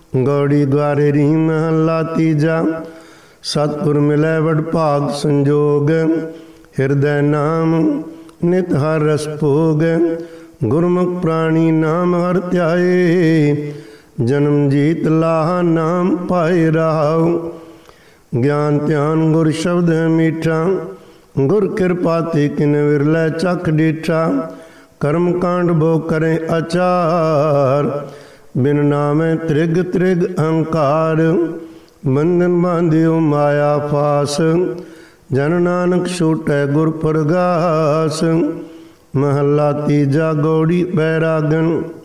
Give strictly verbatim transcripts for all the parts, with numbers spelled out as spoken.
गौड़ी द्वारे री महला तीजा। सतपुर मिलै वड भाग संजोग, हिरदय नाम नित हर रस भोग। गुरमुख प्राणी नाम हर ध्याए, जन्म जीत लाहा नाम पाए रहाओ। ज्ञान ध्यान गुर शब्द है मीठा, गुर कृपा ते किन विरलै चख डीठा। कर्म कांड भो करें आचार, बिन नामे त्रिग त्रिग अहंकार। बंधन बांधियो माया फास, जन नानक छूटै गुर प्रगास। महला तीजा गौड़ी बैरागन।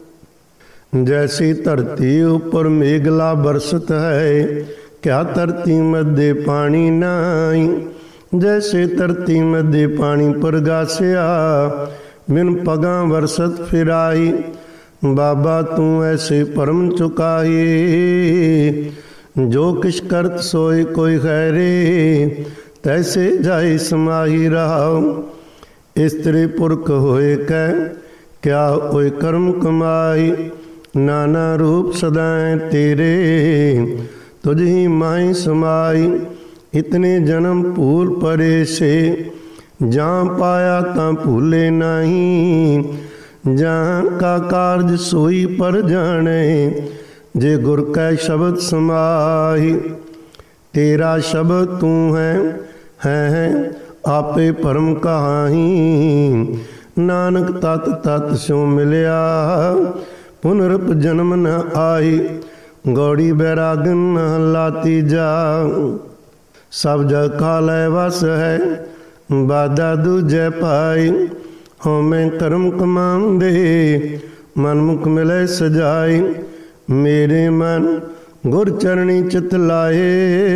जैसी धरती ऊपर मेघला बरसत है, क्या धरती मध्य पानी नाई। जैसे धरती मध्य पानी प्रगासिया, बिन पगां बरसत फिराई। बाबा तू ऐसे परम चुकाए, जो किश करत सोए कोई खैरे। तैसे जाए समाही रहाओ, स्त्री पुरख होए कै क्या होए कर्म कमाई। नाना रूप सदाएं तेरे, तुझ ही माई समाई। इतने जन्म भूल परे से, जहाँ पाया तां भूले नहीं। जहाँ का कारज सोई पर जाने, जे गुर कै शब्द समाही। तेरा शब्द तू है है, है आपे परम कहाही। नानक तत तत स्यों मिलिया, पुनरप जन्म न आई। गौड़ी बैरागन महला तीजा। सब जग खालै वस है, बाधा दूजै पाई। होमें कर्म कमांदे, मनमुख मिले सजाई। मेरे मन गुर चरणी चित लाए,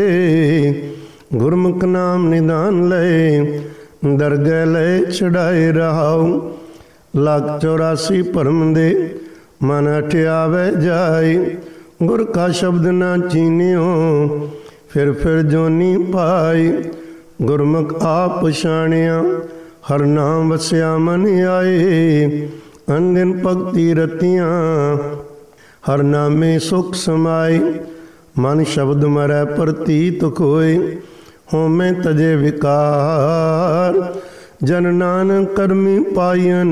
गुरमुख नाम निदान लए। दरगह लए छड़ाए रहाओ, लाख चौरासी परम दे मन हठियावे जाए। गुर का शब्द ना चीनियो, फिर फिर जोनी पाई। गुरमुख आप पछाणिया, हर नाम वसिया मन आए। अनदिन भगति रतियाँ, हर नामे सुख समाई। मन शब्द मरै प्रतीत खोए, होमे तजे विकार। जन नानक करमी पायन,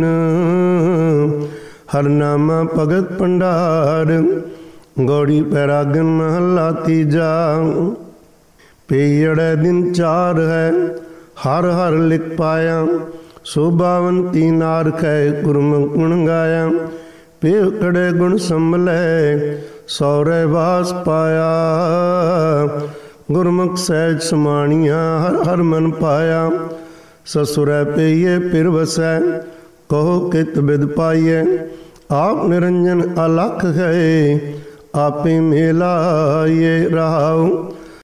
हर नामा भगत भंडार। गौड़ी बैरागन महला तीजा। पेयड़े दिन चार है, हर हर लिख पाया। शोभावंती नार कै गुरमुख गुण गाया। पेकड़े गुण संभलै, सौरे वास पाया। गुरमुख सहज समाणिया, हर हर मन पाया। ससुरै पेये फिर वसै, कहो कित बिद पाइयै। आप निरंजन अलख है, आपे मेला ये रहाओ।